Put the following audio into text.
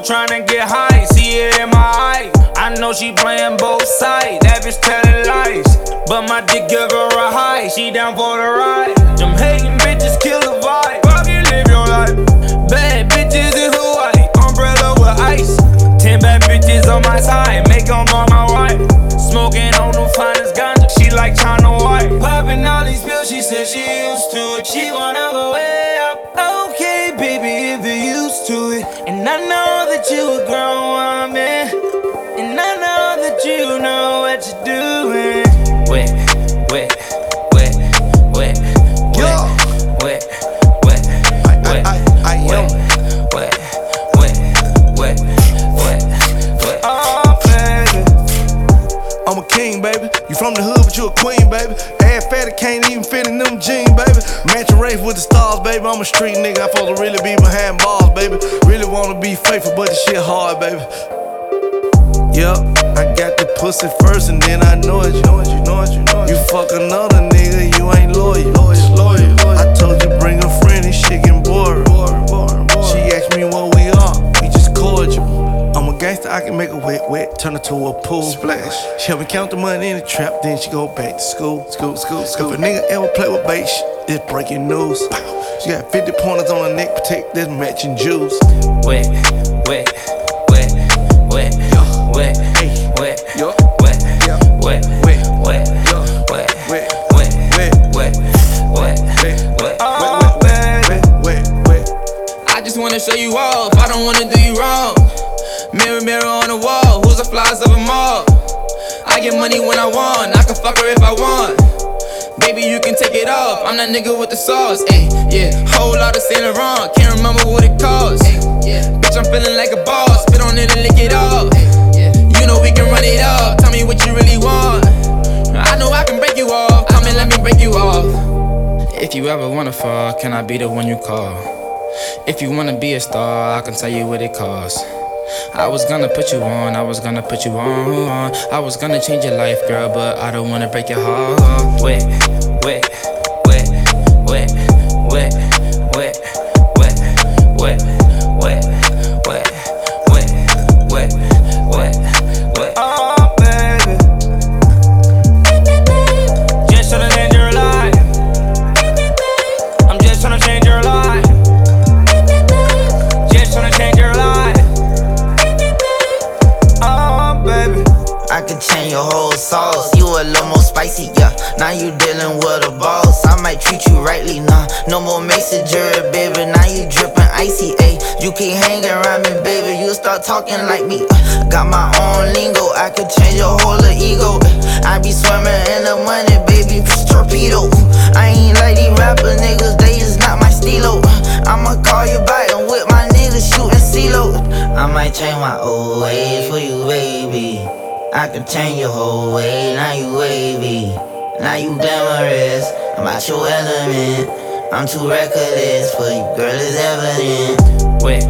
tryna get high, see it in my eye. I know she playing both sides, that bitch telling lies. But my dick give her a high, she down for the ride. Them hating bitches kill the vibe, fuck you, live your life. Bad bitches in Hawaii, umbrella with ice. 10 bad bitches on my side, make them all my wife. Smoking on the finest ganja, she like China White. Popping all these pills, she said she used to it. She wanna go way up. Okay, baby, if you're used to it. And I know that you a grown woman, and I know that you know what you're doing. Wet, wet, wet, wet, wet, wet, wet, wet, wet, wet, wet. Oh, baby, I'm a king, baby. You from the hood, but you a queen, baby. Ass fatty can't even fit in them jeans, baby. Matching race with the stars, baby. I'm a street nigga. I'm supposed to really be behind bars, baby. Really wanna be faithful, but this shit hard, baby. Yup, I got the pussy first and then I know it. You fuck another nigga, you ain't loyal. I told you bring a friend, this shit getting bored. She asked me what we are, we just cordial. I'm a gangster, I can make a wet, turn her to a pool. Splash. She help me count the money in the trap, then she go back to school. If a nigga ever play with bait, it's breaking news. She got 50 pointers on her neck, protect this matching jewels. Wet, wet, wet, wet, wet, hey, wet, yo, wet, yeah, wet, wet, wet, yo, wet, wet, wet, wet, wet, wet, wet. Oh, wet. I just wanna show you off, I don't wanna do you wrong. Mirror, mirror on the wall, who's the flies of them all? I get money when I want, I can fuck her if I want. Baby, you can take it off, I'm that nigga with the sauce. Ayy, yeah, whole lot of Saint Laurent, can't remember what it costs. Yeah, bitch, I'm feeling like a boss, spit on it and lick it off. Yeah, you know we can run it up, tell me what you really want. I know I can break you off, come and let me break you off. If you ever wanna fall, can I be the one you call? If you wanna be a star, I can tell you what it costs. I was gonna put you on, I was gonna put you on. I was gonna change your life, girl, but I don't wanna break your heart. Wet, wet, wet, wet, wet, wet, wet, wet, wet, wet, wet, wet, wet, wet. Oh, baby, just tryna change your life. I'm just tryna change your life. Just tryna change your life. Oh, baby, I could change your whole sauce. You a little more spicy, yeah. Now you dealing with a boss. I might treat you rightly, nah. No more messenger, baby. Now you drippin' icy, ayy. You keep hanging around me, baby. You start talking like me. Got my own lingo. I could change your whole ego. I be swimming in the money, baby. Torpedo. I ain't like these rapper niggas. They is not my stilo. I'ma call you back and with my niggas shooting CeeLo. I might change my old ways for you, baby. I can change your whole way, now you wavy. Now you glamorous, I'm out your element. I'm too reckless for you, girl, it's evident. wet,